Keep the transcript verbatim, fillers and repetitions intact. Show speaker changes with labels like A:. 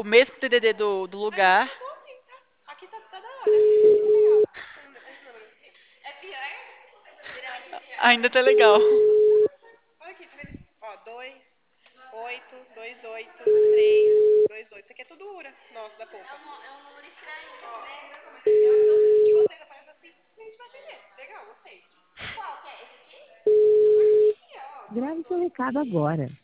A: o mesmo T D D do, do lugar.
B: Tá bom assim, tá? Aqui tá, tá da hora. Tá legal. Esse número. É pior? Geralmente é pior.
A: Ainda tá legal.
B: Olha aqui, tá vendo? Ó, dois, oito, dois, oito, três, dois, oito. Isso aqui é tudo Ura. Nossa, da poupa. É um, é um número estranho. Ó, lembra como é que é? E você ainda faz assim. A gente vai atender. Legal, gostei. Qual que é? Esse aqui? Aqui, ó.
C: Grave seu recado agora.